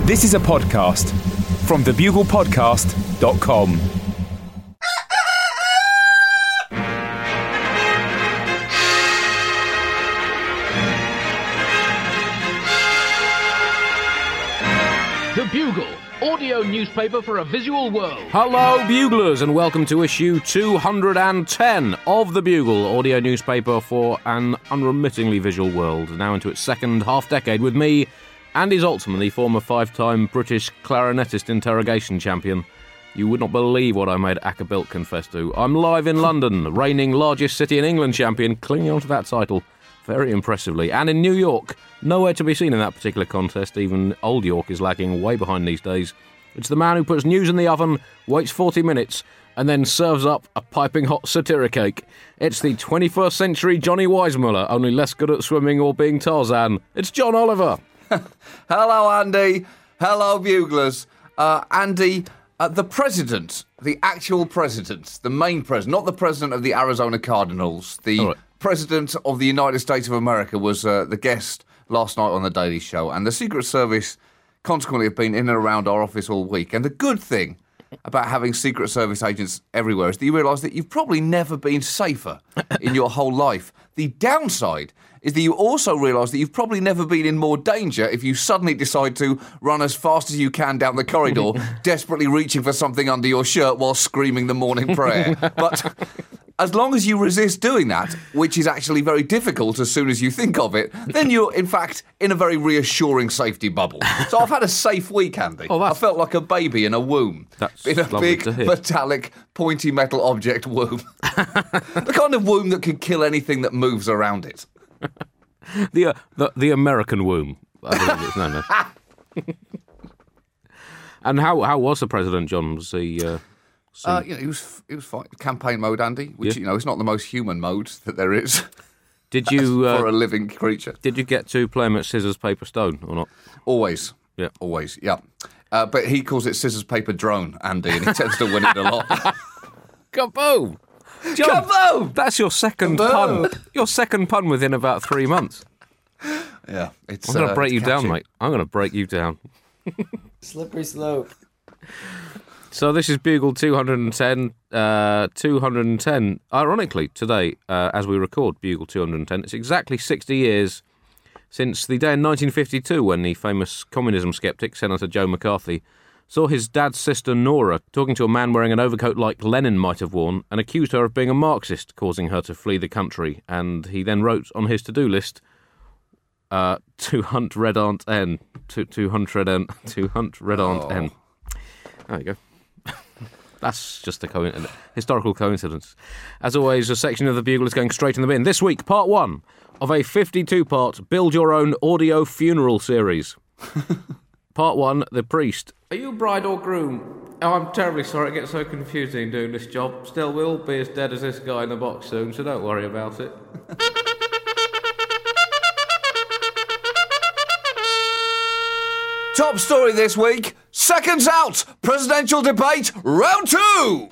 This is a podcast from thebuglepodcast.com. The Bugle, audio newspaper for a visual world. Hello, Buglers, and welcome to issue 210 of The Bugle, audio newspaper for an unremittingly visual world, now into its second half-decade with me, Andy Zaltzman, the former five-time British clarinetist interrogation champion. You would not believe what I made Acapulco confess to. I'm live in London, reigning largest city in England champion, clinging on to that title very impressively. And in New York, nowhere to be seen in that particular contest. Even Old York is lagging way behind these days. It's the man who puts news in the oven, waits 40 minutes, and then serves up a piping hot satiric cake. It's the 21st century Johnny Weissmuller, only less good at swimming or being Tarzan. It's John Oliver. Hello, Andy. Hello, Buglers. Andy, the president, the actual president, the main president, not the president of the Arizona Cardinals, the president of the United States of America was the guest last night on The Daily Show. And the Secret Service consequently have been in and around our office all week. And the good thing about having Secret Service agents everywhere is that you realise that you've probably never been safer in your whole life. The downside is that you also realise that you've probably never been in more danger if you suddenly decide to run as fast as you can down the corridor, desperately reaching for something under your shirt while screaming the morning prayer. But as long as you resist doing that, which is actually very difficult as soon as you think of it, then you're, in fact, in a very reassuring safety bubble. So I've had a safe week, Andy. I felt like a baby in a womb. In a big, metallic, pointy metal object womb. The kind of womb that can kill anything that moves around it. The American womb. I believe it is. No. And how was the president, John? Was he? He was fine. Campaign mode, Andy, which is not the most human mode that there is. Did you for a living creature? Did you get to play him at scissors, paper, stone, or not? Always. Yeah. Always. Yeah. But he calls it scissors, paper, drone, Andy, and he tends to win it a lot. Kaboom! John, kaboom! That's your second pun. Your second pun within about 3 months. Yeah, I'm going to break you down, mate. I'm going to break you down. Slippery slope. So this is Bugle 210. 210. Ironically, today, as we record Bugle 210, it's exactly 60 years since the day in 1952 when the famous communism skeptic, Senator Joe McCarthy, saw his dad's sister Nora talking to a man wearing an overcoat like Lenin might have worn and accused her of being a Marxist, causing her to flee the country. And he then wrote on his to-do list, to hunt Red Aunt N. To hunt Red Aunt N. There you go. That's just a historical coincidence. As always, a section of the Bugle is going straight in the bin. This week, part 1 of a 52-part Build Your Own Audio Funeral series. Part 1, The Priest. Are you bride or groom? Oh, I'm terribly sorry it gets so confusing doing this job. Still, we'll be as dead as this guy in the box soon, so don't worry about it. Top story this week, seconds out, presidential debate, round 2!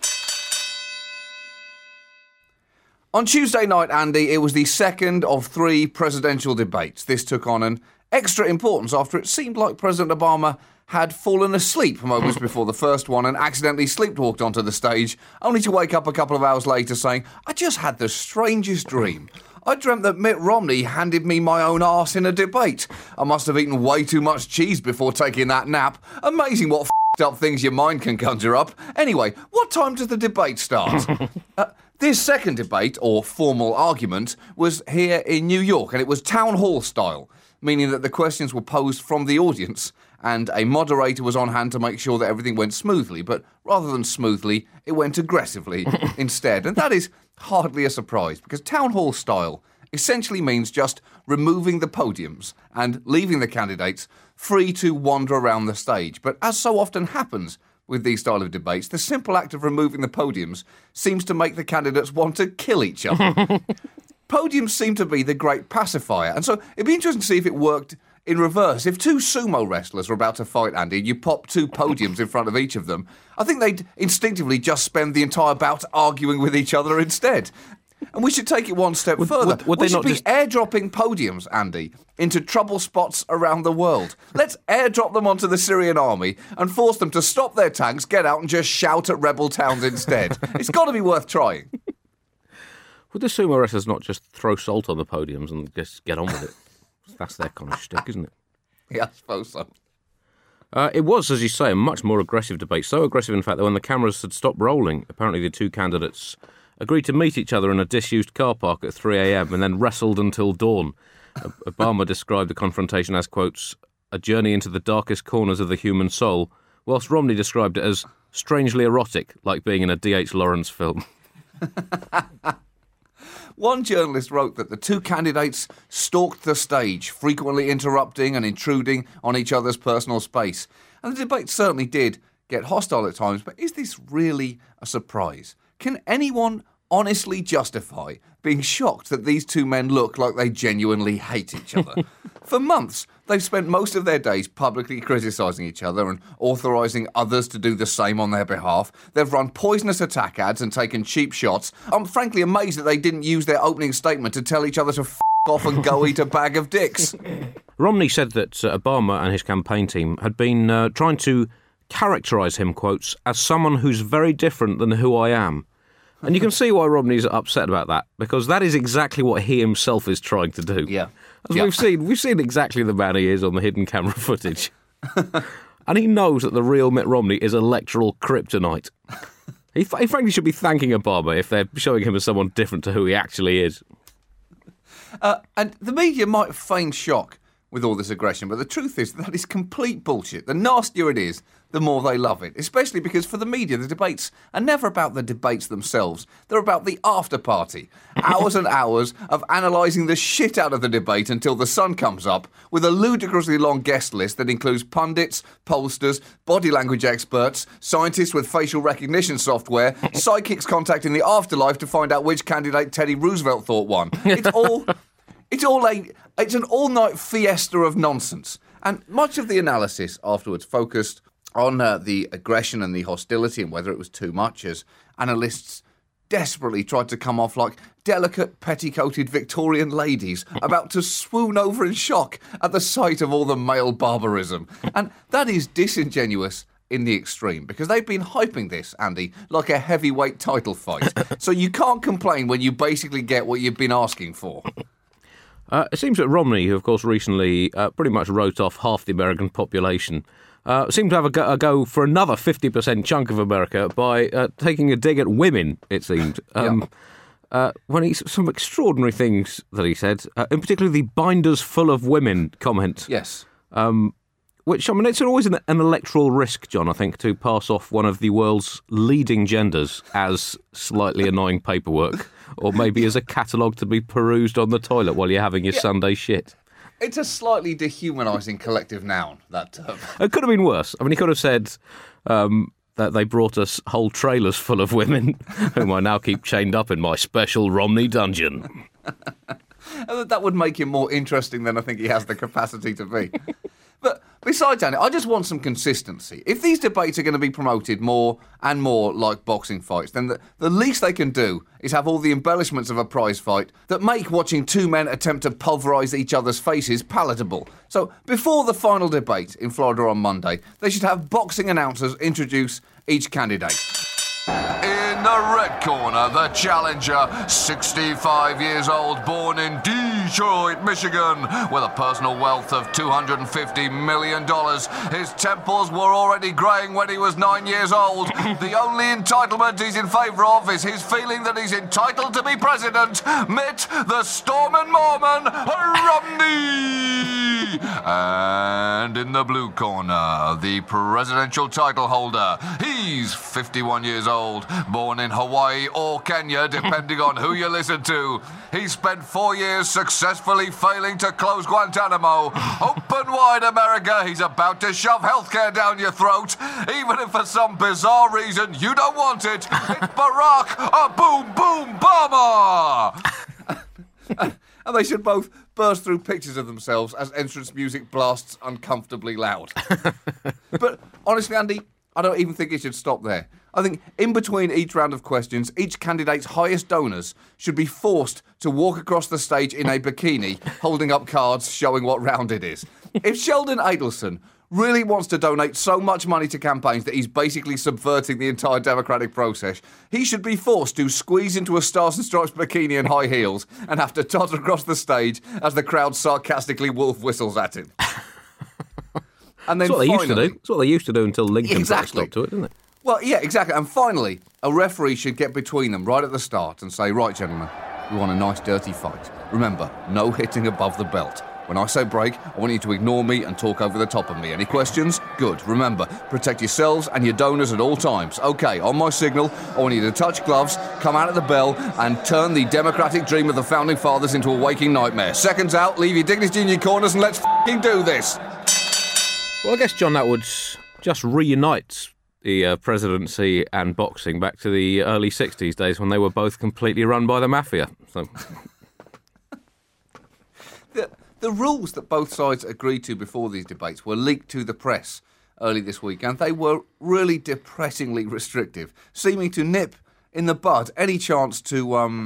On Tuesday night, Andy, it was the second of 3 presidential debates. This took on an extra importance after it seemed like President Obama had fallen asleep moments before the first one and accidentally sleepwalked onto the stage, only to wake up a couple of hours later saying, I just had the strangest dream. I dreamt that Mitt Romney handed me my own arse in a debate. I must have eaten way too much cheese before taking that nap. Amazing what f***ed up things your mind can conjure up. Anyway, what time does the debate start? This second debate, or formal argument, was here in New York, and it was town hall style, meaning that the questions were posed from the audience, and a moderator was on hand to make sure that everything went smoothly, but rather than smoothly, it went aggressively instead. And that is hardly a surprise, because town hall style essentially means just removing the podiums and leaving the candidates free to wander around the stage. But as so often happens with these style of debates, the simple act of removing the podiums seems to make the candidates want to kill each other. Podiums seem to be the great pacifier, and so it'd be interesting to see if it worked in reverse. If 2 sumo wrestlers were about to fight, Andy, and you pop 2 podiums in front of each of them, I think they'd instinctively just spend the entire bout arguing with each other instead. And we should take it one step further. would we they should not be just- airdropping podiums, Andy, into trouble spots around the world. Let's airdrop them onto the Syrian army and force them to stop their tanks, get out and just shout at rebel towns instead. It's got to be worth trying. Would the sumo wrestlers not just throw salt on the podiums and just get on with it? That's their kind of shtick, isn't it? Yeah, I suppose so. It was, as you say, a much more aggressive debate. So aggressive, in fact, that when the cameras had stopped rolling, apparently the two candidates agreed to meet each other in a disused car park at 3 a.m. and then wrestled until dawn. Obama described the confrontation as, quotes, a journey into the darkest corners of the human soul, whilst Romney described it as strangely erotic, like being in a D.H. Lawrence film. One journalist wrote that the two candidates stalked the stage, frequently interrupting and intruding on each other's personal space. And the debate certainly did get hostile at times, but is this really a surprise? Can anyone honestly justify being shocked that these two men look like they genuinely hate each other? For months, they've spent most of their days publicly criticising each other and authorising others to do the same on their behalf. They've run poisonous attack ads and taken cheap shots. I'm frankly amazed that they didn't use their opening statement to tell each other to f*** off and go eat a bag of dicks. Romney said that Obama and his campaign team had been trying to characterise him, quotes, as someone who's very different than who I am. And you can see why Romney's upset about that, because that is exactly what he himself is trying to do. Yeah. As we've seen exactly the man he is on the hidden camera footage. And he knows that the real Mitt Romney is electoral kryptonite. He frankly should be thanking Obama if they're showing him as someone different to who he actually is. And the media might feign shock with all this aggression, but the truth is that is complete bullshit. The nastier it is, the more they love it. Especially because for the media, the debates are never about the debates themselves. They're about the after party. Hours and hours of analysing the shit out of the debate until the sun comes up, with a ludicrously long guest list that includes pundits, pollsters, body language experts, scientists with facial recognition software, psychics contacting the afterlife to find out which candidate Teddy Roosevelt thought won. It's an all-night fiesta of nonsense. And much of the analysis afterwards focused on the aggression and the hostility and whether it was too much, as analysts desperately tried to come off like delicate, petticoated Victorian ladies about to swoon over in shock at the sight of all the male barbarism. And that is disingenuous in the extreme, because they've been hyping this, Andy, like a heavyweight title fight. So you can't complain when you basically get what you've been asking for. It seems that Romney, who of course recently pretty much wrote off half the American population, seemed to have a go for another 50% chunk of America by taking a dig at women, it seemed. When some extraordinary things that he said, in particular the binders full of women comment. Yes. Which, I mean, it's always an electoral risk, John, I think, to pass off one of the world's leading genders as slightly annoying paperwork, or maybe as a catalogue to be perused on the toilet while you're having your Sunday shit. It's a slightly dehumanising collective noun, that term. It could have been worse. I mean, he could have said that they brought us whole trailers full of women, whom I now keep chained up in my special Romney dungeon. That would make him more interesting than I think he has the capacity to be. But besides that, I just want some consistency. If these debates are going to be promoted more and more like boxing fights, then the least they can do is have all the embellishments of a prize fight that make watching two men attempt to pulverise each other's faces palatable. So before the final debate in Florida on Monday, they should have boxing announcers introduce each candidate. In the red corner, the challenger, 65 years old, born in Detroit, Michigan, with a personal wealth of $250 million. His temples were already greying when he was 9 years old. The only entitlement he's in favour of is his feeling that he's entitled to be president. Mitt the Stormin' Mormon Romney! And in the blue corner, the presidential title holder. He's 51 years old, born in Hawaii or Kenya, depending on who you listen to. He spent 4 years successfully failing to close Guantanamo. Open wide, America. He's about to shove healthcare down your throat, even if for some bizarre reason you don't want it. It's Barack Boom Boom Obama! And they should both burst through pictures of themselves as entrance music blasts uncomfortably loud. But honestly, Andy, I don't even think it should stop there. I think in between each round of questions, each candidate's highest donors should be forced to walk across the stage in a bikini, holding up cards showing what round it is. If Sheldon Adelson really wants to donate so much money to campaigns that he's basically subverting the entire democratic process, he should be forced to squeeze into a Stars and Stripes bikini and high heels and have to totter across the stage as the crowd sarcastically wolf whistles at him. And then That's what they used to finally- do. That's what they used to do until Lincoln Exactly. stopped to it, didn't it? Well, yeah, exactly. And finally, a referee should get between them right at the start and say, right, gentlemen, we want a nice dirty fight. Remember, no hitting above the belt. When I say break, I want you to ignore me and talk over the top of me. Any questions? Good. Remember, protect yourselves and your donors at all times. OK, on my signal, I want you to touch gloves, come out of the bell, and turn the democratic dream of the Founding Fathers into a waking nightmare. Seconds out, leave your dignity in your corners and let's f***ing do this. Well, I guess, John, that would just reunite the presidency and boxing back to the early 60s days when they were both completely run by the mafia. So, The rules that both sides agreed to before these debates were leaked to the press early this week, and they were really depressingly restrictive, seeming to nip in the bud any chance to,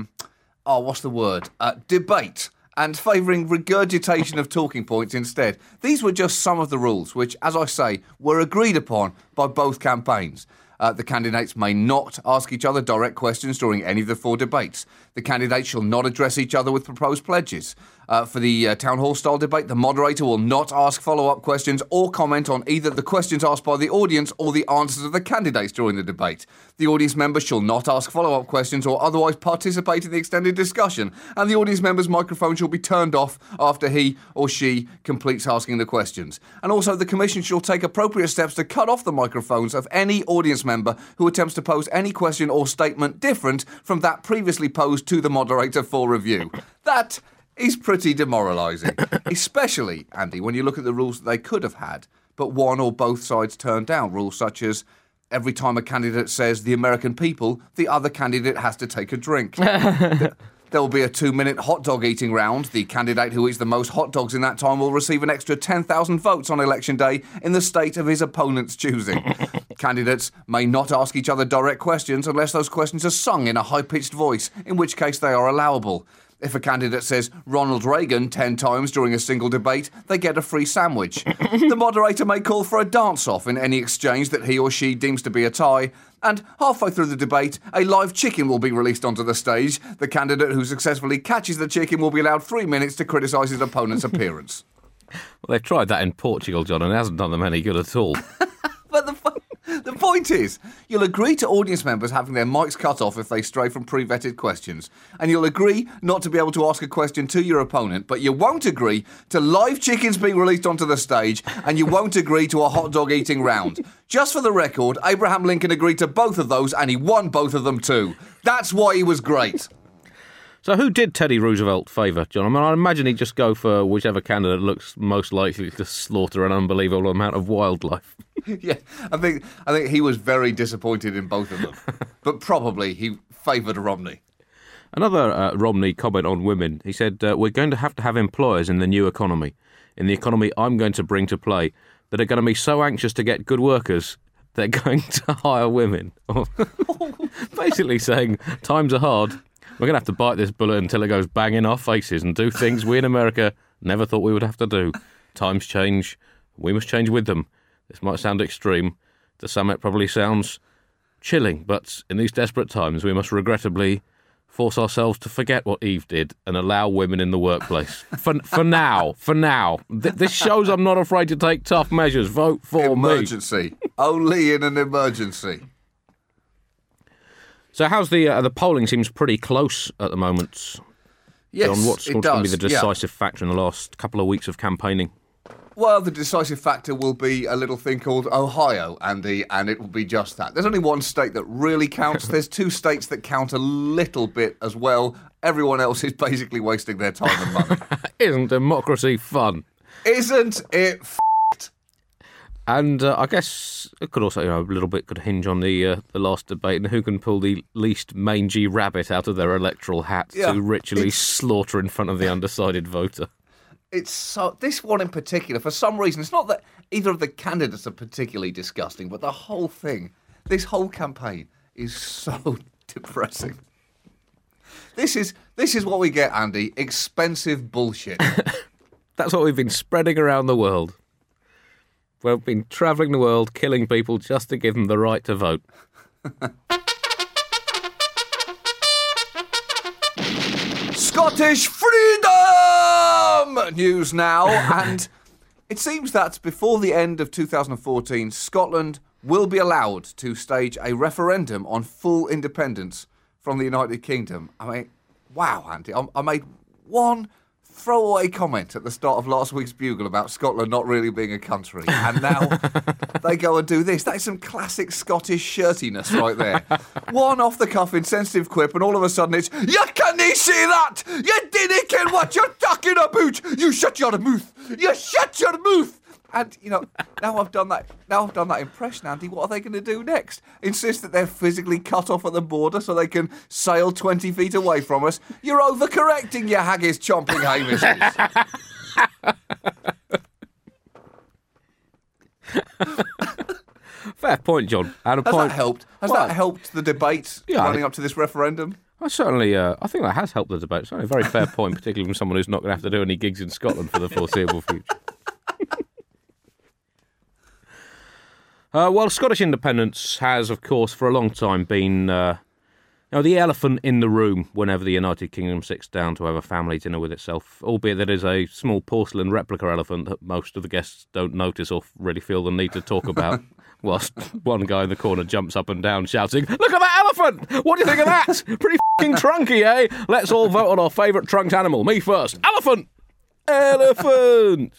debate, and favouring regurgitation of talking points instead. These were just some of the rules, which, as I say, were agreed upon by both campaigns. The candidates may not ask each other direct questions during any of the 4 debates. The candidates shall not address each other with proposed pledges. For the town hall-style debate, the moderator will not ask follow-up questions or comment on either the questions asked by the audience or the answers of the candidates during the debate. The audience members shall not ask follow-up questions or otherwise participate in the extended discussion, and the audience member's microphone shall be turned off after he or she completes asking the questions. And also, the Commission shall take appropriate steps to cut off the microphones of any audience member who attempts to pose any question or statement different from that previously posed to the moderator for review. That is pretty demoralising, especially, Andy, when you look at the rules that they could have had, but one or both sides turned down. Rules such as every time a candidate says the American people, the other candidate has to take a drink. There will be a 2-minute hot dog eating round. The candidate who eats the most hot dogs in that time will receive an extra 10,000 votes on election day in the state of his opponent's choosing. Candidates may not ask each other direct questions unless those questions are sung in a high-pitched voice, in which case they are allowable. If a candidate says Ronald Reagan 10 times during a single debate, they get a free sandwich. The moderator may call for a dance-off in any exchange that he or she deems to be a tie. And halfway through the debate, a live chicken will be released onto the stage. The candidate who successfully catches the chicken will be allowed 3 minutes to criticise his opponent's appearance. well, they've tried that in Portugal, John, and it hasn't done them any good at all. But the point is, you'll agree to audience members having their mics cut off if they stray from pre-vetted questions. And you'll agree not to be able to ask a question to your opponent, but you won't agree to live chickens being released onto the stage, and you won't agree to a hot dog eating round. Just for the record, Abraham Lincoln agreed to both of those, and he won both of them too. That's why he was great. So who did Teddy Roosevelt favour, John? I mean, I imagine he'd just go for whichever candidate looks most likely to slaughter an unbelievable amount of wildlife. Yeah, I think he was very disappointed in both of them. But probably he favoured Romney. Another Romney comment on women. He said, we're going to have employers in the new economy, in the economy I'm going to bring to play, that are going to be so anxious to get good workers, they're going to hire women. Basically saying, times are hard. We're going to have to bite this bullet until it goes bang in our faces and do things we in America never thought we would have to do. Times change. We must change with them. This might sound extreme. To some it probably sounds chilling, but in these desperate times we must regrettably force ourselves to forget what Eve did and allow women in the workplace. For now. This shows I'm not afraid to take tough measures. Vote for me. Emergency. Only in an emergency. So how's the polling? Seems pretty close at the moment. Yes, John, what's it going to be does, the decisive factor in the last couple of weeks of campaigning? Well, the decisive factor will be a little thing called Ohio, Andy, and it will be just that. There's only one state that really counts. There's 2 states that count a little bit as well. Everyone else is basically wasting their time and money. Isn't democracy fun? Isn't it And I guess it could also, a little bit could hinge on the last debate and who can pull the least mangy rabbit out of their electoral hat to ritually slaughter in front of the undecided voter. It's so, this one in particular, for some reason, it's not that either of the candidates are particularly disgusting, but the whole thing, This whole campaign is so depressing. This is what we get, Andy. Expensive bullshit. That's what we've been spreading around the world. We've been travelling the world, killing people just to give them the right to vote. Scottish freedom news now, and it seems that before the end of 2014, Scotland will be allowed to stage a referendum on full independence from the United Kingdom. I mean, wow, Andy, I made one throwaway comment at the start of last week's Bugle about Scotland not really being a country, and now they go and do this. That is some classic Scottish shirtiness right there. One off-the-cuff insensitive quip, and all of a sudden it's, you can't say that! You didn't care what you're talking about! You shut your mouth! You shut your mouth! And, you know, now I've done that impression, Andy, what are they going to do next? Insist that they're physically cut off at the border so they can sail 20 feet away from us? You're overcorrecting, you haggis chomping Hamishes. Fair point, John. Has that helped? Has that helped the debate running up to this referendum? I certainly, I think that has helped the debate. It's certainly a very fair point, particularly from someone who's not going to have to do any gigs in Scotland for the foreseeable future. Well, Scottish independence has, of course, for a long time been the elephant in the room whenever the United Kingdom sits down to have a family dinner with itself, albeit that is a small porcelain replica elephant that most of the guests don't notice or really feel the need to talk about, whilst one guy in the corner jumps up and down shouting, "Look at that elephant! What do you think of that? Pretty f***ing trunky, eh? Let's all vote on our favourite trunked animal. Me first. Elephant! Elephant!"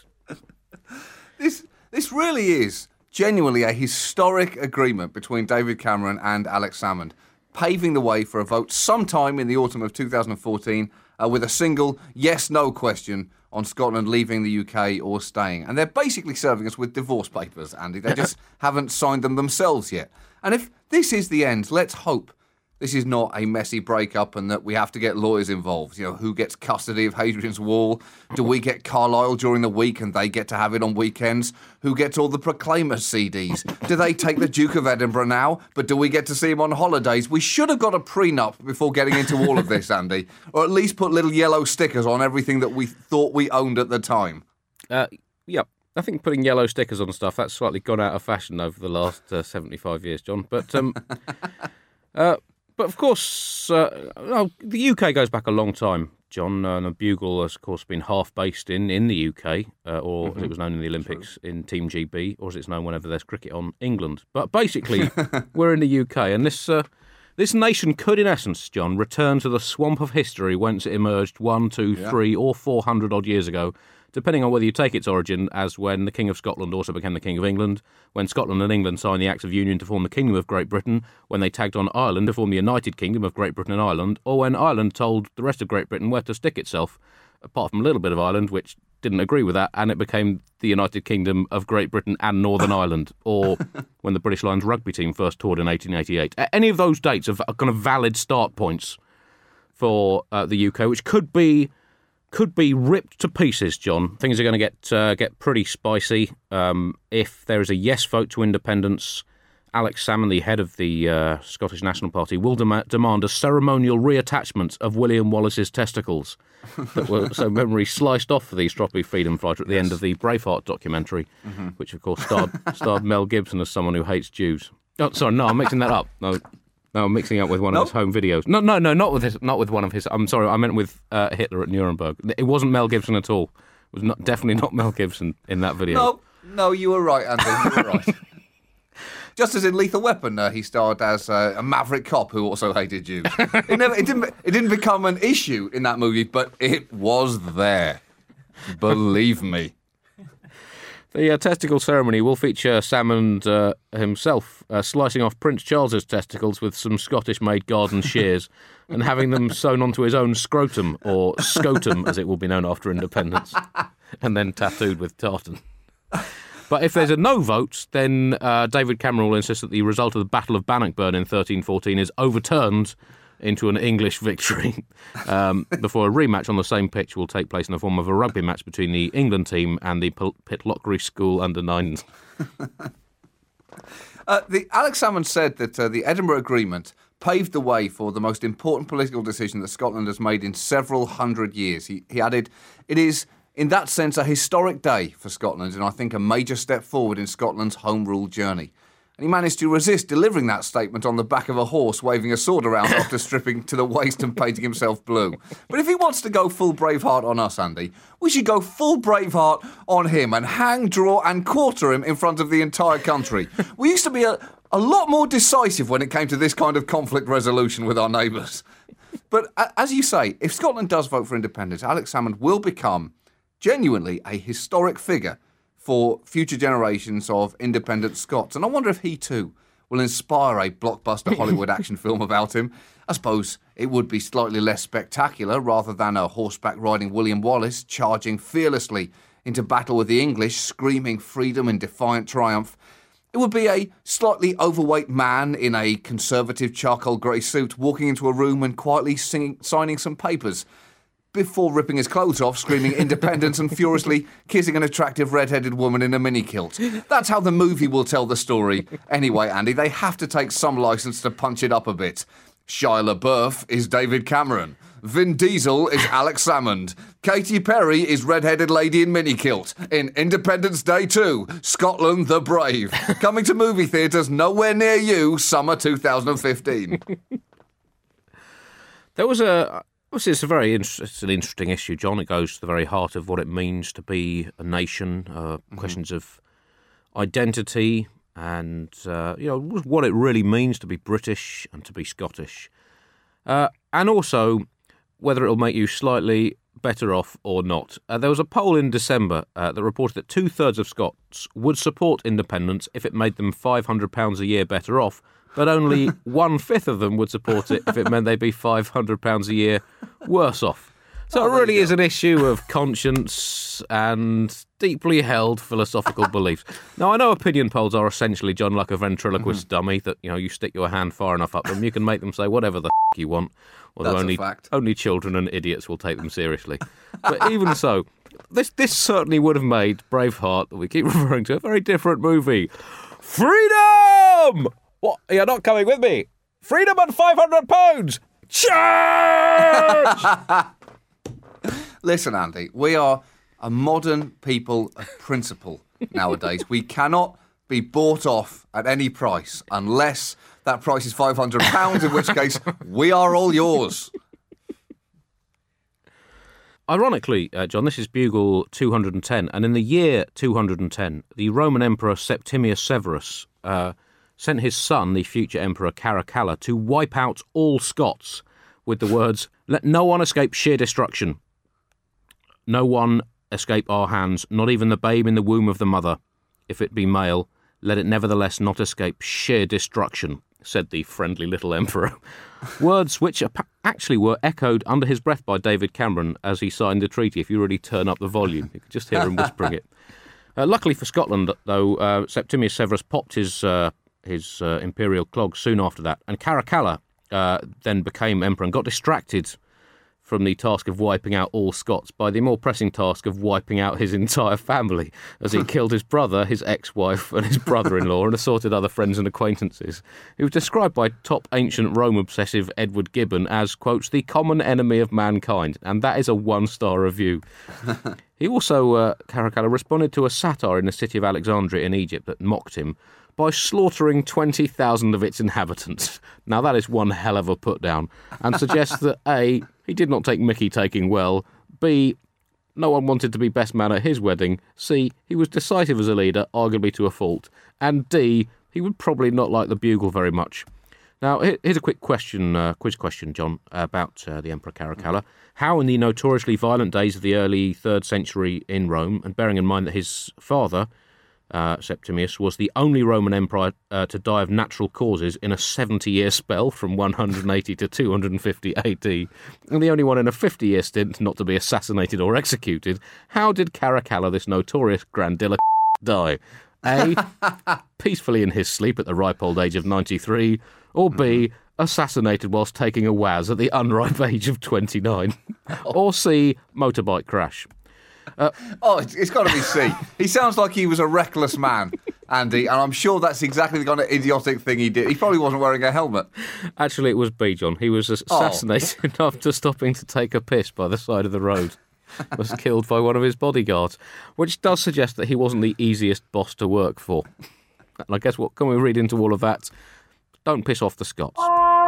This really is genuinely a historic agreement between David Cameron and Alex Salmond, paving the way for a vote sometime in the autumn of 2014 with a single yes-no question on Scotland leaving the UK or staying. And they're basically serving us with divorce papers, Andy. They just haven't signed them themselves yet. And if this is the end, let's hope this is not a messy breakup and that we have to get lawyers involved. You know, who gets custody of Hadrian's Wall? Do we get Carlisle during the week and they get to have it on weekends? Who gets all the Proclaimers CDs? Do they take the Duke of Edinburgh now, but do we get to see him on holidays? We should have got a prenup before getting into all of this, Andy. Or at least put little yellow stickers on everything that we thought we owned at the time. Yep. I think putting yellow stickers on stuff, that's slightly gone out of fashion over the last 75 years, John. But of course, the UK goes back a long time, John. And the Bugle has, of course, been half based in the UK, or as it was known in the Olympics, in Team GB, or as it's known whenever there's cricket on, England. But basically, we're in the UK, and this nation could, in essence, John, return to the swamp of history whence it emerged 1, 2, 3, or 400 odd years ago, depending on whether you take its origin as when the King of Scotland also became the King of England, when Scotland and England signed the Acts of Union to form the Kingdom of Great Britain, when they tagged on Ireland to form the United Kingdom of Great Britain and Ireland, or when Ireland told the rest of Great Britain where to stick itself, apart from a little bit of Ireland, which didn't agree with that, and it became the United Kingdom of Great Britain and Northern Ireland, or when the British Lions rugby team first toured in 1888. Any of those dates are kind of valid start points for the UK, which could be ripped to pieces, John. Things are going to get pretty spicy. If there is a yes vote to independence, Alex Salmond, the head of the Scottish National Party, will demand a ceremonial reattachment of William Wallace's testicles that were so memory sliced off for the Stroppy Freedom Fighter at the end of the Braveheart documentary, which of course starred Mel Gibson as someone who hates Jews. Oh, sorry, no, I'm mixing that up. No, I'm mixing up with one of his home videos. No, not with one of his. I'm sorry, I meant with Hitler at Nuremberg. It wasn't Mel Gibson at all. It was definitely not Mel Gibson in that video. No, you were right, Andy. You were right. Just as in Lethal Weapon, he starred as a maverick cop who also hated Jews. It didn't become an issue in that movie, but it was there. Believe me. The testicle ceremony will feature Salmond himself slicing off Prince Charles's testicles with some Scottish-made garden shears and having them sewn onto his own scrotum, or scotum as it will be known after independence, and then tattooed with tartan. But if there's a no vote, then David Cameron will insist that the result of the Battle of Bannockburn in 1314 is overturned into an English victory before a rematch on the same pitch will take place in the form of a rugby match between the England team and the Pitlochry School under-9s. Alex Salmond said that the Edinburgh Agreement paved the way for the most important political decision that Scotland has made in several hundred years. He added, it is, in that sense, a historic day for Scotland and I think a major step forward in Scotland's home rule journey. And he managed to resist delivering that statement on the back of a horse waving a sword around after stripping to the waist and painting himself blue. But if he wants to go full Braveheart on us, Andy, we should go full Braveheart on him and hang, draw and quarter him in front of the entire country. We used to be a lot more decisive when it came to this kind of conflict resolution with our neighbours. But as you say, if Scotland does vote for independence, Alex Salmond will become genuinely a historic figure for future generations of independent Scots. And I wonder if he too will inspire a blockbuster Hollywood action film about him. I suppose it would be slightly less spectacular rather than a horseback riding William Wallace charging fearlessly into battle with the English, screaming freedom in defiant triumph. It would be a slightly overweight man in a conservative charcoal grey suit walking into a room and quietly signing some papers before ripping his clothes off, screaming independence and furiously kissing an attractive red-headed woman in a mini kilt. That's how the movie will tell the story. Anyway, Andy, they have to take some licence to punch it up a bit. Shia LaBeouf is David Cameron. Vin Diesel is Alex Salmond. Katy Perry is red-headed lady in mini kilt. In Independence Day 2, Scotland the Brave. Coming to movie theatres nowhere near you, summer 2015. There was Obviously, it's an interesting issue, John. It goes to the very heart of what it means to be a nation, questions of identity and, what it really means to be British and to be Scottish. And also whether it'll make you slightly better off or not. There was a poll in December that reported that 2/3 of Scots would support independence if it made them £500 a year better off, but only 1/5 of them would support it if it meant they'd be £500 a year worse off. So it really is an issue of conscience and deeply held philosophical beliefs. Now, I know opinion polls are essentially, John, like a ventriloquist dummy that, you stick your hand far enough up them, you can make them say whatever the you want, although only children and idiots will take them seriously. But even so, this certainly would have made Braveheart, that we keep referring to, a very different movie. Freedom! What? You're not coming with me? Freedom and £500! Charge! Listen, Andy, we are a modern people of principle nowadays. We cannot be bought off at any price unless that price is £500, in which case we are all yours. Ironically, John, this is Bugle 210, and in the year 210, the Roman Emperor Septimius Severus sent his son, the future Emperor Caracalla, to wipe out all Scots with the words, "Let no one escape sheer destruction. No one escape our hands, not even the babe in the womb of the mother. If it be male, let it nevertheless not escape sheer destruction," said the friendly little emperor. Words which actually were echoed under his breath by David Cameron as he signed the treaty. If you really turn up the volume, you could just hear him whispering it. Luckily for Scotland, though, Septimius Severus popped his imperial clog soon after that, and Caracalla then became emperor and got distracted from the task of wiping out all Scots by the more pressing task of wiping out his entire family, as he killed his brother, his ex-wife and his brother-in-law and assorted other friends and acquaintances. He was described by top ancient Rome obsessive Edward Gibbon as, quotes, the common enemy of mankind, and that is a 1-star review. He also, Caracalla, responded to a satire in the city of Alexandria in Egypt that mocked him by slaughtering 20,000 of its inhabitants. Now that is one hell of a put-down, and suggests that A, he did not take Mickey taking well, B, no one wanted to be best man at his wedding, C, he was decisive as a leader, arguably to a fault, and D, he would probably not like the Bugle very much. Now, here's a quick question, quiz question, John, about the Emperor Caracalla. How in the notoriously violent days of the early 3rd century in Rome, and bearing in mind that his father, Septimius, was the only Roman emperor to die of natural causes in a 70-year spell from 180 to 250 AD, and the only one in a 50-year stint not to be assassinated or executed, how did Caracalla, this notorious grandilla, die? A, peacefully in his sleep at the ripe old age of 93, or B, assassinated whilst taking a waz at the unripe age of 29, or C, motorbike crash. It's got to be C. He sounds like he was a reckless man Andy, and I'm sure that's exactly the kind of idiotic thing he did. He probably wasn't wearing a helmet. Actually, it was B, John. He was assassinated after stopping to take a piss by the side of the road. Was killed by one of his bodyguards, which does suggest that he wasn't the easiest boss to work for. And I guess what can we read into all of that? Don't piss off the Scots.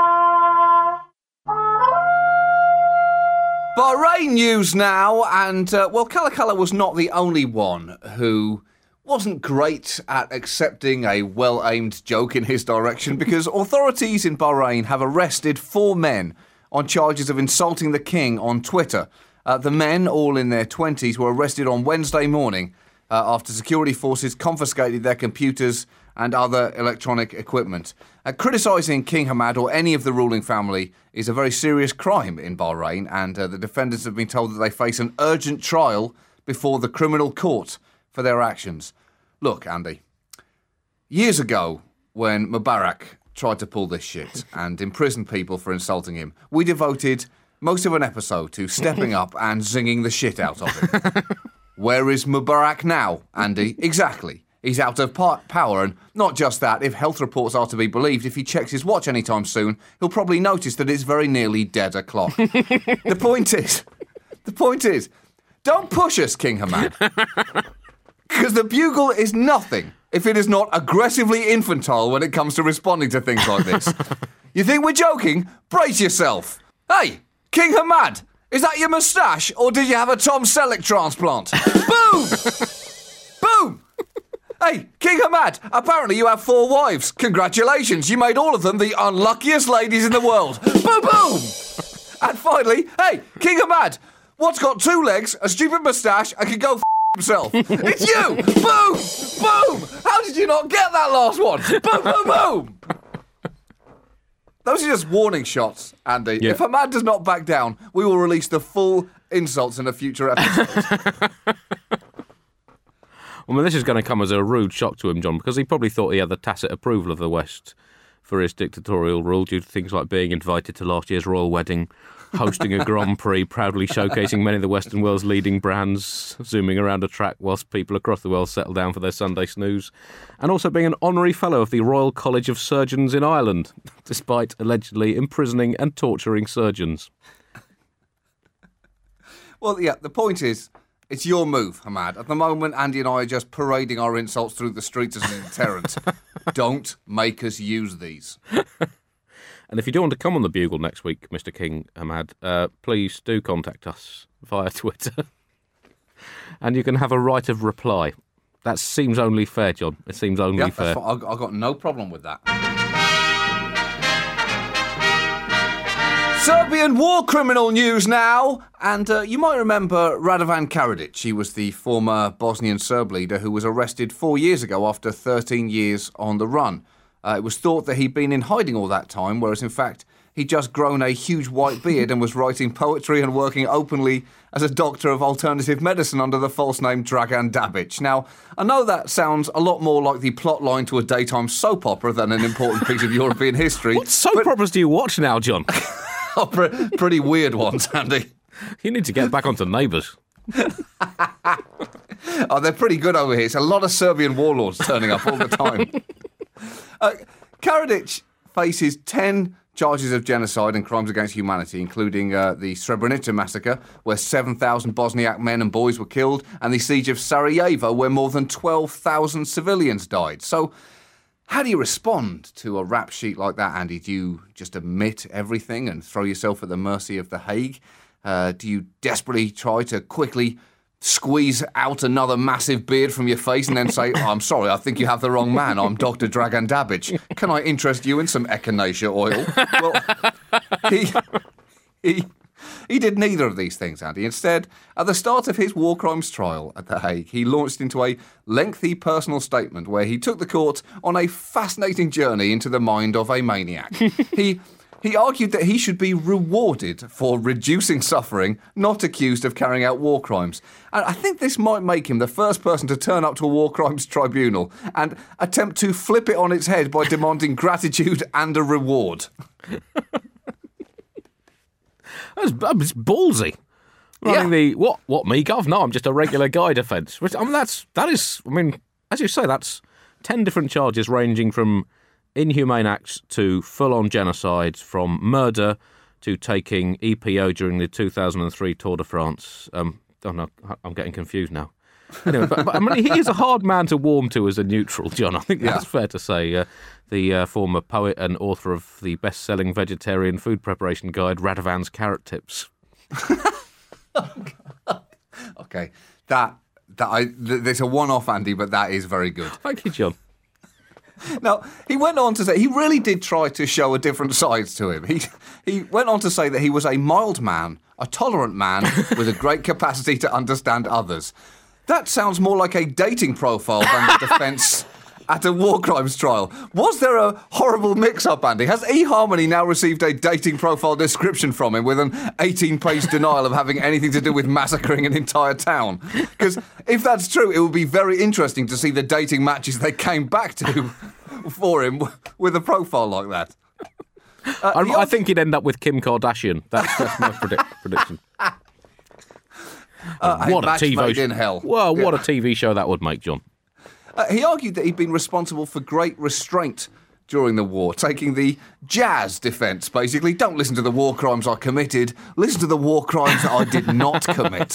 Bahrain news now, and Kalakala was not the only one who wasn't great at accepting a well-aimed joke in his direction, because authorities in Bahrain have arrested 4 men on charges of insulting the king on Twitter. The men, all in their 20s, were arrested on Wednesday morning after security forces confiscated their computers and other electronic equipment. Criticising King Hamad or any of the ruling family is a very serious crime in Bahrain, and the defendants have been told that they face an urgent trial before the criminal court for their actions. Look, Andy, years ago, when Mubarak tried to pull this shit and imprison people for insulting him, we devoted most of an episode to stepping up and zinging the shit out of him. Where is Mubarak now, Andy? Exactly. He's out of power, and not just that, if health reports are to be believed, if he checks his watch anytime soon, he'll probably notice that it's very nearly dead o'clock. The point is, don't push us, King Hamad. Because the Bugle is nothing if it is not aggressively infantile when it comes to responding to things like this. You think we're joking? Brace yourself. Hey, King Hamad, is that your moustache, or did you have a Tom Selleck transplant? Boom! Boom! Hey, King Hamad, apparently you have 4 wives. Congratulations, you made all of them the unluckiest ladies in the world. Boom, boom! And finally, hey, King Hamad, what's got 2 legs, a stupid moustache, and can go himself? It's you! Boom! Boom! How did you not get that last one? Boom, boom, boom! Those are just warning shots, Andy. Yeah. If Hamad does not back down, we will release the full insults in a future episode. I mean, this is going to come as a rude shock to him, John, because he probably thought he had the tacit approval of the West for his dictatorial rule due to things like being invited to last year's royal wedding, hosting a Grand Prix, proudly showcasing many of the Western world's leading brands, zooming around a track whilst people across the world settle down for their Sunday snooze, and also being an honorary fellow of the Royal College of Surgeons in Ireland, despite allegedly imprisoning and torturing surgeons. Well, yeah, the point is, it's your move, Hamad. At the moment, Andy and I are just parading our insults through the streets as a deterrent. Don't make us use these. And if you do want to come on the Bugle next week, Mr. King Hamad, please do contact us via Twitter. And you can have a right of reply. That seems only fair, John. It seems only fair. I've got no problem with that. Serbian war criminal news now. And you might remember Radovan Karadzic. He was the former Bosnian Serb leader who was arrested 4 years ago after 13 years on the run. It was thought that he'd been in hiding all that time, whereas in fact he'd just grown a huge white beard and was writing poetry and working openly as a doctor of alternative medicine under the false name Dragan Dabic. Now, I know that sounds a lot more like the plot line to a daytime soap opera than an important piece of European history. What soap operas do you watch now, John? Pretty weird ones, Andy. You need to get back onto Neighbours. Oh, they're pretty good over here. It's a lot of Serbian warlords turning up all the time. Karadzic faces 10 charges of genocide and crimes against humanity, including the Srebrenica massacre, where 7,000 Bosniak men and boys were killed, and the siege of Sarajevo, where more than 12,000 civilians died. So, how do you respond to a rap sheet like that, Andy? Do you just admit everything and throw yourself at the mercy of The Hague? Do you desperately try to quickly squeeze out another massive beard from your face and then say, oh, I'm sorry, I think you have the wrong man. I'm Dr. Dragan Dabic. Can I interest you in some echinacea oil? Well, he did neither of these things, Andy. Instead, at the start of his war crimes trial at The Hague, he launched into a lengthy personal statement where he took the court on a fascinating journey into the mind of a maniac. He argued that he should be rewarded for reducing suffering, not accused of carrying out war crimes. And I think this might make him the first person to turn up to a war crimes tribunal and attempt to flip it on its head by demanding gratitude and a reward. That's ballsy. Running the what me, Gov? No, I'm just a regular guy defence. I mean, that is. I mean, as you say, that's 10 different charges ranging from inhumane acts to full-on genocide, from murder to taking EPO during the 2003 Tour de France. Oh no, I'm getting confused now. Anyway, but I mean, he is a hard man to warm to as a neutral, John. I think that's fair to say. The former poet and author of the best-selling vegetarian food preparation guide, Radovan's Carrot Tips. Okay, there's a one-off, Andy, but that is very good. Thank you, John. Now, he went on to say he really did try to show a different side to him. He went on to say that he was a mild man, a tolerant man with a great capacity to understand others. That sounds more like a dating profile than the defence at a war crimes trial. Was there a horrible mix-up, Andy? Has eHarmony now received a dating profile description from him with an 18-page denial of having anything to do with massacring an entire town? Because if that's true, it would be very interesting to see the dating matches they came back to for him with a profile like that. I think he'd end up with Kim Kardashian. That's my prediction. What a TV made show! in hell. Well, what a TV show that would make, John. He argued that he'd been responsible for great restraint during the war, taking the jazz defence, basically. Don't listen to the war crimes I committed, listen to the war crimes that I did not commit.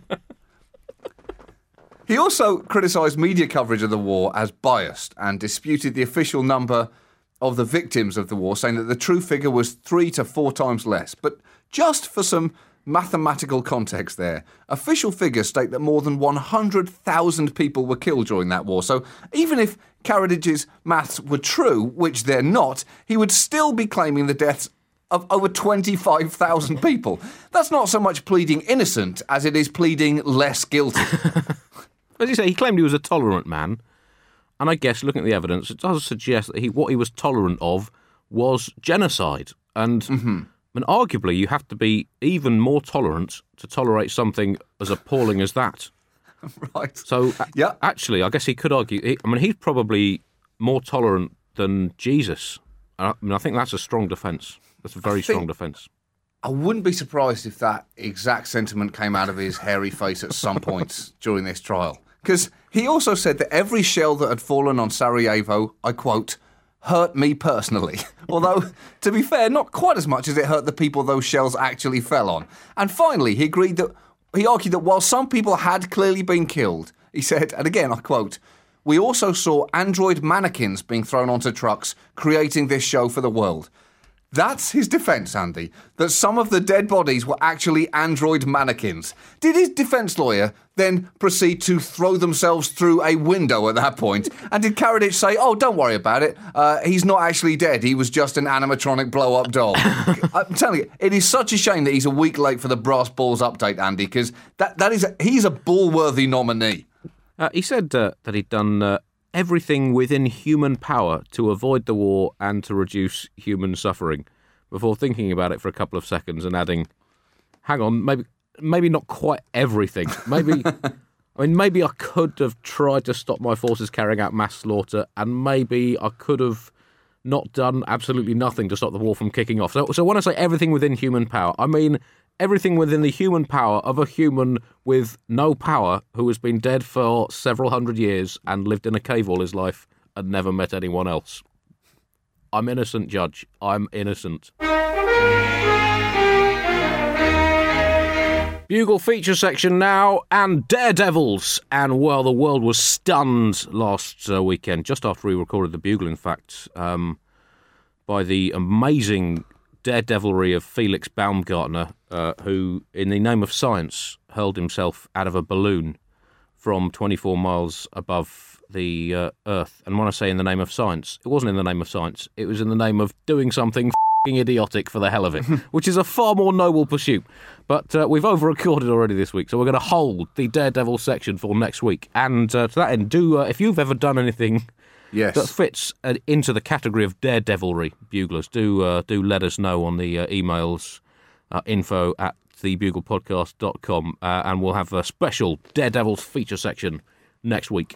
He also criticised media coverage of the war as biased and disputed the official number of the victims of the war, saying that the true figure was 3 to 4 times less. But just for some mathematical context there, official figures state that more than 100,000 people were killed during that war. So even if Karadžić's maths were true, which they're not, he would still be claiming the deaths of over 25,000 people. That's not so much pleading innocent as it is pleading less guilty. As you say, he claimed he was a tolerant man, and I guess looking at the evidence, it does suggest that what he was tolerant of was genocide. And and arguably, you have to be even more tolerant to tolerate something as appalling as that. Right. So, yeah. Actually, I guess he could argue. He's probably more tolerant than Jesus. I think that's a strong defence. That's a very strong defence. I wouldn't be surprised if that exact sentiment came out of his hairy face at some point during this trial. Because he also said that every shell that had fallen on Sarajevo, I quote, hurt me personally. Although, to be fair, not quite as much as it hurt the people those shells actually fell on. And finally, he argued that while some people had clearly been killed, he said, and again I quote, "We also saw android mannequins being thrown onto trucks, creating this show for the world." That's his defence, Andy, that some of the dead bodies were actually android mannequins. Did his defence lawyer then proceed to throw themselves through a window at that point? And did Karadžić say, "Oh, don't worry about it, he's not actually dead, he was just an animatronic blow-up doll"? I'm telling you, it is such a shame that he's a week late for the Brass Balls update, Andy, because he's a ball-worthy nominee. He said that he'd done everything within human power to avoid the war and to reduce human suffering, before thinking about it for a couple of seconds and adding, hang on, maybe not quite everything. Maybe I could have tried to stop my forces carrying out mass slaughter, and maybe I could have not done absolutely nothing to stop the war from kicking off. So when I say everything within human power, I mean everything within the human power of a human with no power who has been dead for several hundred years and lived in a cave all his life and never met anyone else. I'm innocent, Judge. I'm innocent. Bugle feature section now, and Daredevils. And, well, the world was stunned last weekend, just after we recorded the Bugle, in fact, by the amazing daredevilry of Felix Baumgartner, who, in the name of science, hurled himself out of a balloon from 24 miles above the Earth. And when I say in the name of science, it wasn't in the name of science. It was in the name of doing something f***ing idiotic for the hell of it, which is a far more noble pursuit. But we've over-recorded already this week, so we're going to hold the Daredevil section for next week. And to that end, if you've ever done anything that fits into the category of daredevilry, buglers, do let us know on the emails, info@thebuglepodcast.com, and we'll have a special Daredevils feature section next week.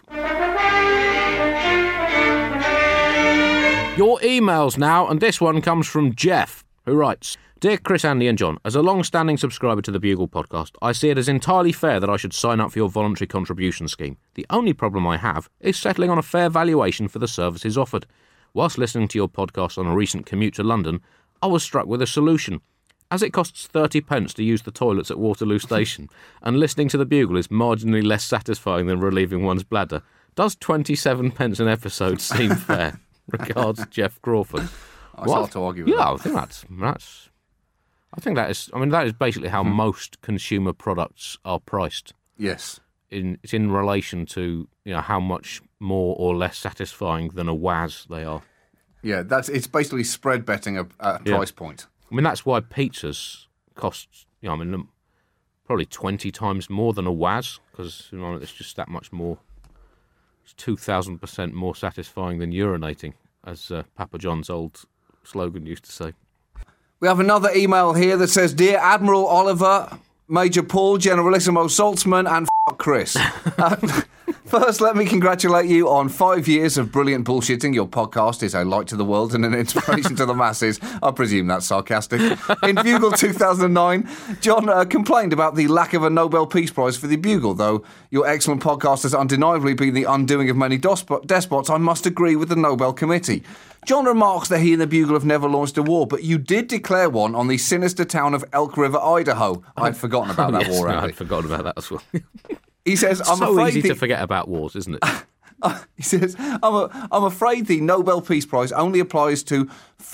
Your emails now, and this one comes from Jeff, who writes, Dear Chris, Andy and John, as a long-standing subscriber to the Bugle podcast, I see it as entirely fair that I should sign up for your voluntary contribution scheme. The only problem I have is settling on a fair valuation for the services offered. Whilst listening to your podcast on a recent commute to London, I was struck with a solution. As it costs 30p to use the toilets at Waterloo Station, and listening to the Bugle is marginally less satisfying than relieving one's bladder, does 27p an episode seem fair? Regards, Jeff Crawford. It's hard to argue with Yeah, that. I think that is. I mean, that is basically how most consumer products are priced. Yes. It's in relation to how much more or less satisfying than a WAS they are. Yeah, it's basically spread betting at a price point. I mean, that's why pizzas cost, probably 20 times more than a WAS, because it's just that much more. It's 2,000% more satisfying than urinating, as Papa John's old slogan used to say. We have another email here that says, Dear Admiral Oliver, Major Paul, Generalissimo Saltzman, and Chris. First, let me congratulate you on 5 years of brilliant bullshitting. Your podcast is a light to the world and an inspiration to the masses. I presume that's sarcastic. In Bugle 2009, John complained about the lack of a Nobel Peace Prize for the Bugle. Though your excellent podcast has undeniably been the undoing of many despots, I must agree with the Nobel Committee. John remarks that he and the Bugle have never launched a war, but you did declare one on the sinister town of Elk River, Idaho. I'd forgotten about that war, Andy. I'd forgotten about that as well. He says, I'm so afraid easy to forget about wars, isn't it? He says, I'm afraid the Nobel Peace Prize only applies to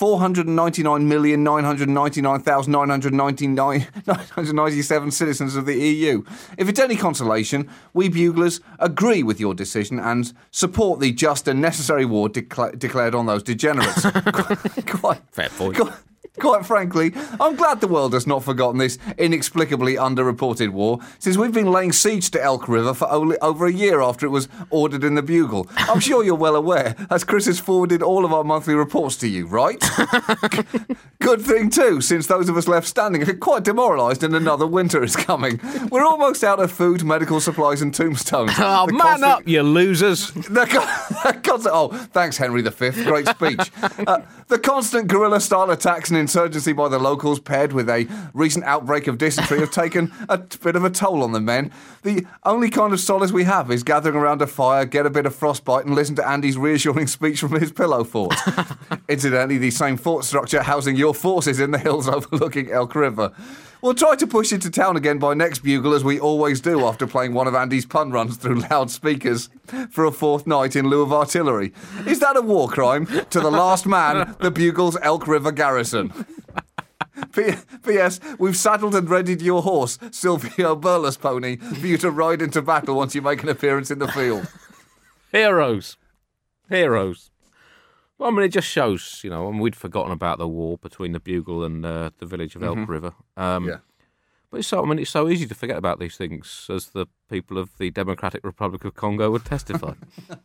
499,999,997 citizens of the EU. If it's any consolation, we Buglers agree with your decision and support the just and necessary war declared on those degenerates. Fair point. Quite frankly, I'm glad the world has not forgotten this inexplicably underreported war, since we've been laying siege to Elk River for over a year after it was ordered in the Bugle. I'm sure you're well aware, as Chris has forwarded all of our monthly reports to you, right? Good thing too, since those of us left standing are quite demoralised and another winter is coming. We're almost out of food, medical supplies and tombstones. Oh, man up, you losers. Oh, thanks, Henry V. Great speech. The constant guerrilla-style attacks and insurgency by the locals, paired with a recent outbreak of dysentery, have taken a bit of a toll on the men. The only kind of solace we have is gathering around a fire, get a bit of frostbite, and listen to Andy's reassuring speech from his pillow fort. Incidentally, the same fort structure housing your forces in the hills overlooking Elk River. We'll try to push into town again by next Bugle, as we always do after playing one of Andy's pun runs through loudspeakers for a fourth night in lieu of artillery. Is that a war crime? To the last man, the Bugle's Elk River garrison. P.S. We've saddled and readied your horse, Silvio Burles pony, for you to ride into battle once you make an appearance in the field. Heroes. Well, I mean, it just shows, we'd forgotten about the war between the Bugle and the village of Elk River. Yeah. But it's so easy to forget about these things, as the people of the Democratic Republic of Congo would testify.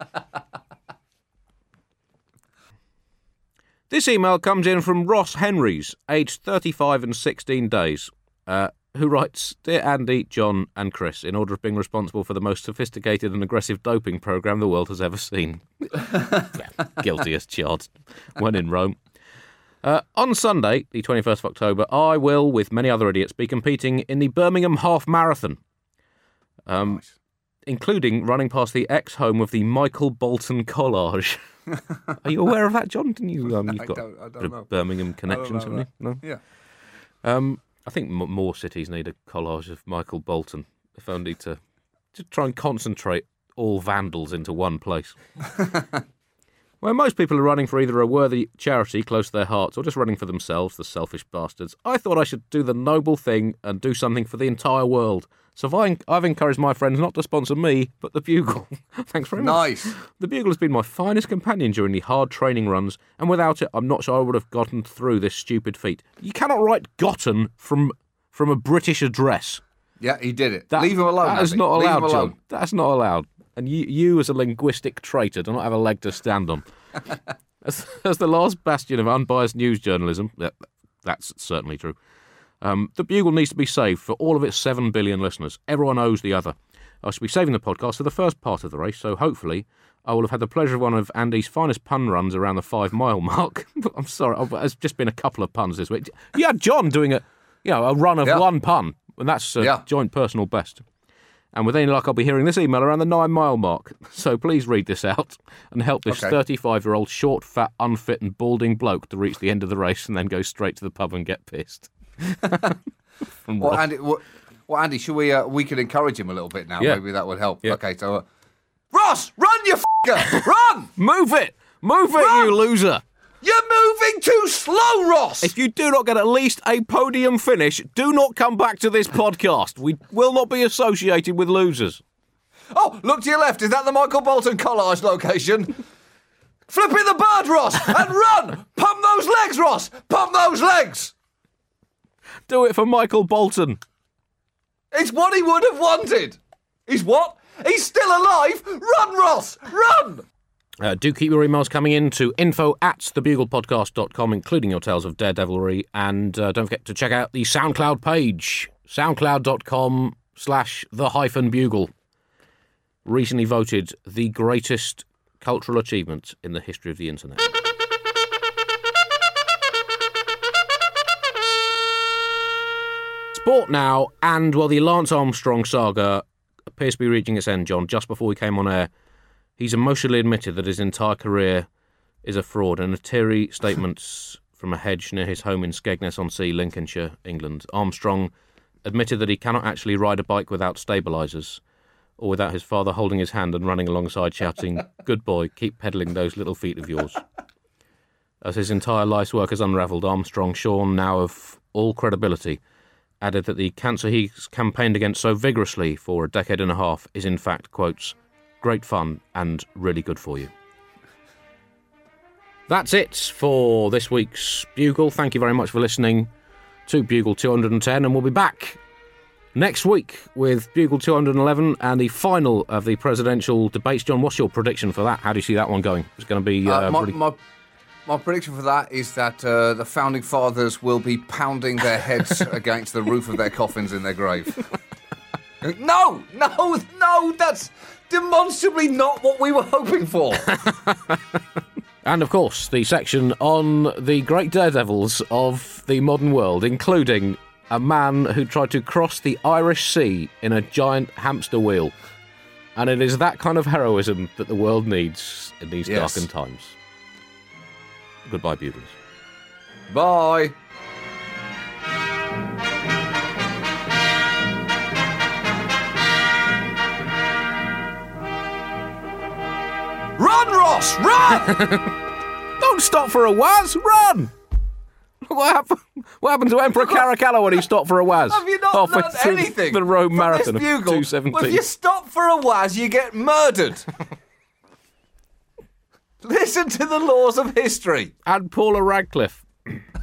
This email comes in from Ross Henrys, aged 35 and 16 days, who writes, Dear Andy, John and Chris, in order of being responsible for the most sophisticated and aggressive doping programme the world has ever seen. Guilty as charged when in Rome. On Sunday, the 21st of October, I will, with many other idiots, be competing in the Birmingham Half Marathon, Nice. including running past the ex-home of the Michael Bolton Collage. Are you aware of that, John? Didn't you? You've got I don't know. Birmingham connections, haven't you? No? Yeah. I think more cities need a collage of Michael Bolton, if only to try and concentrate all vandals into one place. Where most people are running for either a worthy charity close to their hearts or just running for themselves, the selfish bastards, I thought I should do the noble thing and do something for the entire world. So I've encouraged my friends not to sponsor me, but the Bugle. Thanks very much. Nice. The Bugle has been my finest companion during the hard training runs, and without it, I'm not sure I would have gotten through this stupid feat. You cannot write "gotten" from a British address. Yeah, he did it. Leave him alone. That is Andy. not Leave him allowed, alone. John. That's not allowed. And you as a linguistic traitor, do not have a leg to stand on. As the last bastion of unbiased news journalism, that's certainly true. The Bugle needs to be saved for all of its 7 billion listeners. Everyone owes the other. I should be saving the podcast for the first part of the race, so hopefully I will have had the pleasure of one of Andy's finest pun runs around the 5 mile mark. I'm sorry, it's just been a couple of puns this week. You had John doing a run of one pun, and that's a joint personal best. And with any luck, I'll be hearing this email around the 9 mile mark. So please read this out and help this 35-year-old short, fat, unfit and balding bloke to reach the end of the race and then go straight to the pub and get pissed. Andy, should we could encourage him a little bit now. Yeah. Maybe that would help. Yeah. Okay, so Ross, run, you f***er! Run! Move it, Run! you loser! You're moving too slow, Ross! If you do not get at least a podium finish, do not come back to this podcast. We will not be associated with losers. Oh, look to your left. Is that the Michael Bolton collage location? Flip it the bird, Ross, and run! Pump those legs, Ross! Pump those legs! Do it for Michael Bolton. It's what he would have wanted. He's what? He's still alive! Run, Ross! Run! Do keep your emails coming in to info@thebuglepodcast.com, including your tales of daredevilry. And don't forget to check out the SoundCloud page, soundcloud.com/the-bugle. Recently voted the greatest cultural achievement in the history of the internet. Sport now, and the Lance Armstrong saga appears to be reaching its end, John. Just before we came on air, he's emotionally admitted that his entire career is a fraud. In a teary statement from a hedge near his home in Skegness-on-Sea, Lincolnshire, England, Armstrong admitted that he cannot actually ride a bike without stabilisers or without his father holding his hand and running alongside shouting, "Good boy, keep pedalling those little feet of yours." As his entire life's work has unravelled, Armstrong, shorn now of all credibility, added that the cancer he's campaigned against so vigorously for a decade and a half is in fact, quotes, "great fun and really good for you." That's it for this week's Bugle. Thank you very much for listening to Bugle 210, and we'll be back next week with Bugle 211 and the final of the presidential debates. John, what's your prediction for that? How do you see that one going? It's going to be My prediction for that is that the Founding Fathers will be pounding their heads against the roof of their coffins in their grave. No, that's demonstrably not what we were hoping for. And, of course, the section on the great daredevils of the modern world, including a man who tried to cross the Irish Sea in a giant hamster wheel. And it is that kind of heroism that the world needs in these darkened times. Goodbye, Buglers. Bye. Run, Ross! Run! Don't stop for a waz! Run! What happened to Emperor Caracalla when he stopped for a waz? Have you not halfway learned through anything the Rome from Marathon this of bugle? 2:17? Well, if you stop for a waz, you get murdered. Listen to the laws of history. And Paula Radcliffe.